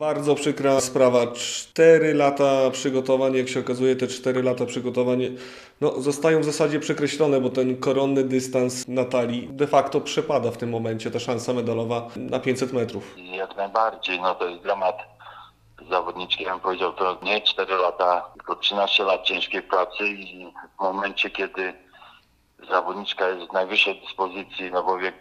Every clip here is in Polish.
Bardzo przykra sprawa. 4 lata przygotowań, jak się okazuje, te 4 lata przygotowań zostają w zasadzie przekreślone, bo ten koronny dystans Natalii de facto przepada w tym momencie, ta szansa medalowa na 500 metrów. Jak najbardziej, to jest dramat zawodniczki, ja bym powiedział, to nie 4 lata, tylko 13 lat ciężkiej pracy i w momencie, kiedy zawodniczka jest w najwyższej dyspozycji, bo wiek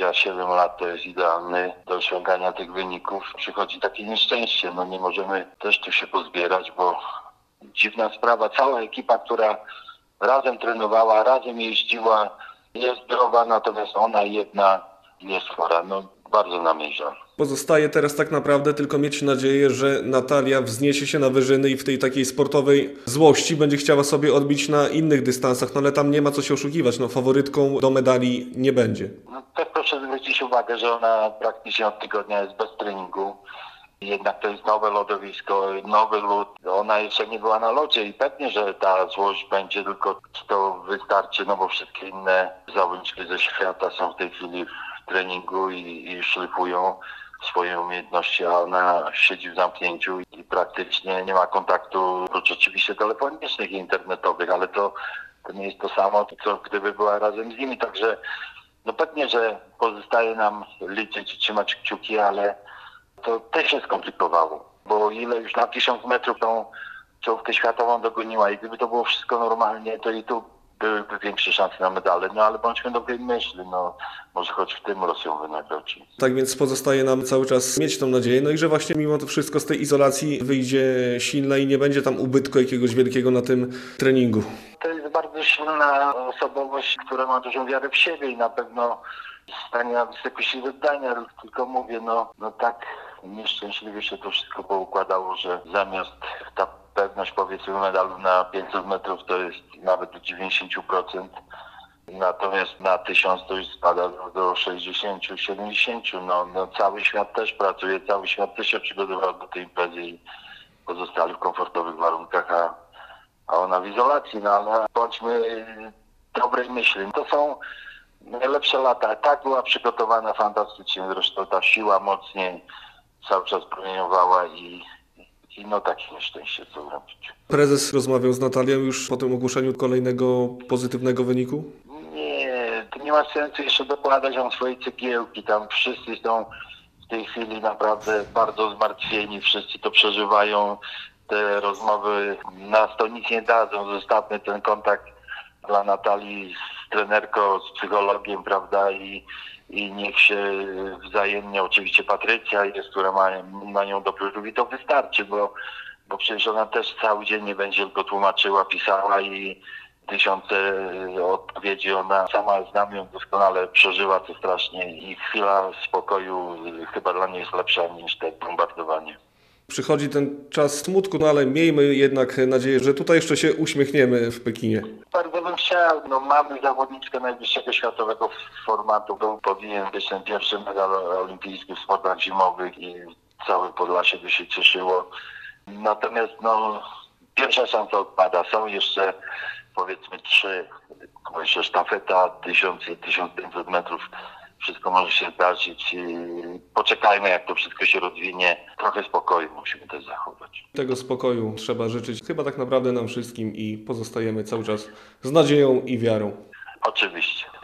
27 lat to jest idealny do osiągania tych wyników, przychodzi takie nieszczęście. Nie możemy też tu się pozbierać, bo dziwna sprawa, cała ekipa, która razem trenowała, razem jeździła, jest zdrowa, natomiast ona jedna jest chora. Bardzo nam jej żal. Pozostaje teraz tak naprawdę tylko mieć nadzieję, że Natalia wzniesie się na wyżyny i w tej takiej sportowej złości będzie chciała sobie odbić na innych dystansach, ale tam nie ma co się oszukiwać, faworytką do medali nie będzie. Też proszę zwrócić uwagę, że ona praktycznie od tygodnia jest bez treningu. Jednak to jest nowe lodowisko, nowy lód. Ona jeszcze nie była na lodzie i pewnie, że ta złość będzie, tylko to wystarczy, bo wszystkie inne zawodniczki ze świata są w tej chwili w treningu i szlifują swoje umiejętności, a ona siedzi w zamknięciu i praktycznie nie ma kontaktu, oprócz oczywiście telefonicznych i internetowych, ale to nie jest to samo, co gdyby była razem z nimi. Także pewnie, że pozostaje nam liczyć i trzymać kciuki, ale to też się skomplikowało, bo ile już na 1000 metrów tą czołówkę światową dogoniła i gdyby to było wszystko normalnie, to i tu byłyby większe szanse na medale, ale bądźmy dobrej myśli, może choć w tym Rosją wynagrodzi. Tak więc pozostaje nam cały czas mieć tą nadzieję, i że właśnie mimo to wszystko z tej izolacji wyjdzie silna i nie będzie tam ubytku jakiegoś wielkiego na tym treningu. To jest bardzo silna osobowość, która ma dużą wiarę w siebie i na pewno stanie na wysokości zadania, tylko mówię, tak nieszczęśliwie się to wszystko poukładało, że zamiast ta pewność powiedzmy medalu na 500 metrów to jest nawet do 90%, natomiast na 1000 to już spada do 60-70%. Cały świat też pracuje, cały świat też się przygotował do tej imprezy i pozostali w komfortowych warunkach, a ona w izolacji, ale bądźmy dobrej myśli. To są najlepsze lata. Tak była przygotowana fantastycznie, zresztą ta siła mocniej cały czas promieniowała i takie nieszczęście, co zrobić. Prezes rozmawiał z Natalią już po tym ogłoszeniu kolejnego pozytywnego wyniku? Nie, to nie ma sensu jeszcze dokładać swojej cegiełki. Tam wszyscy są w tej chwili naprawdę bardzo zmartwieni, wszyscy to przeżywają. Te rozmowy nas to nic nie dadzą. Zostawmy ten kontakt dla Natalii z trenerką, z psychologiem, prawda, i niech się wzajemnie, oczywiście Patrycja jest, która ma na nią dobry wpływ i to wystarczy, bo przecież ona też cały dzień nie będzie tylko tłumaczyła, pisała i tysiące odpowiedzi. Ona sama z nami doskonale przeżyła to strasznie i chwila spokoju chyba dla niej jest lepsza niż to bombardowanie. Przychodzi ten czas smutku, ale miejmy jednak nadzieję, że tutaj jeszcze się uśmiechniemy w Pekinie. Bardzo bym chciał. Mamy zawodniczkę najwyższego światowego formatu. Powinien być ten pierwszy medal olimpijski w sportach zimowych i całe Podlasie by się cieszyło. Natomiast pierwsza szansa odpada. Są jeszcze powiedzmy 3, jeszcze sztafeta 1000 i 1500 metrów. Wszystko może się zdarzyć i poczekajmy, jak to wszystko się rozwinie. Trochę spokoju musimy też zachować. Tego spokoju trzeba życzyć chyba tak naprawdę nam wszystkim i pozostajemy cały czas z nadzieją i wiarą. Oczywiście.